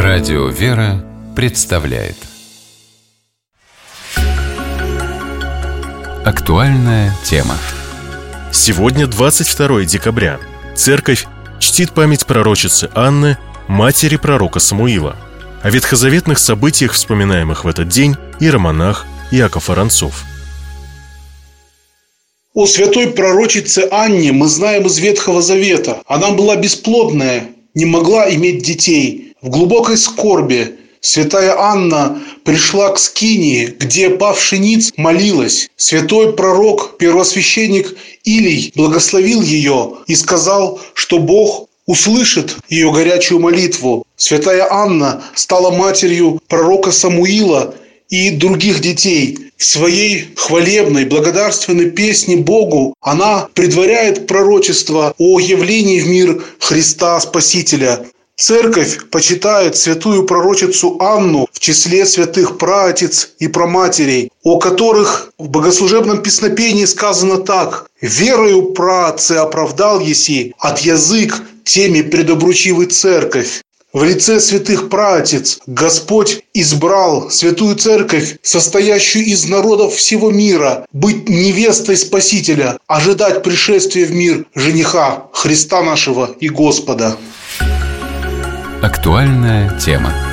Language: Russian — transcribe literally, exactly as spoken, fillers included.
Радио «Вера» представляет актуальная тема. Сегодня двадцать второе декабря. Церковь чтит память пророчицы Анны, матери пророка Самуила. О ветхозаветных событиях, вспоминаемых в этот день, иеромонах Иаков Аранцов. О святой пророчице Анне мы знаем из Ветхого Завета. Она была бесплодная, не могла иметь детей. В глубокой скорби святая Анна пришла к скинии, где павший ниц молилась. Святой пророк, первосвященник Илий благословил ее и сказал, что Бог услышит ее горячую молитву. Святая Анна стала матерью пророка Самуила и других детей. В своей хвалебной, благодарственной песне Богу она предваряет пророчество о явлении в мир Христа Спасителя. Церковь почитает святую пророчицу Анну в числе святых праотец и праматерей, о которых в богослужебном песнопении сказано так: «Верою праотцы оправдал еси, от язык теми предобручивый церковь». В лице святых праотец Господь избрал святую церковь, состоящую из народов всего мира, быть невестой Спасителя, ожидать пришествия в мир жениха Христа нашего и Господа. Актуальная тема.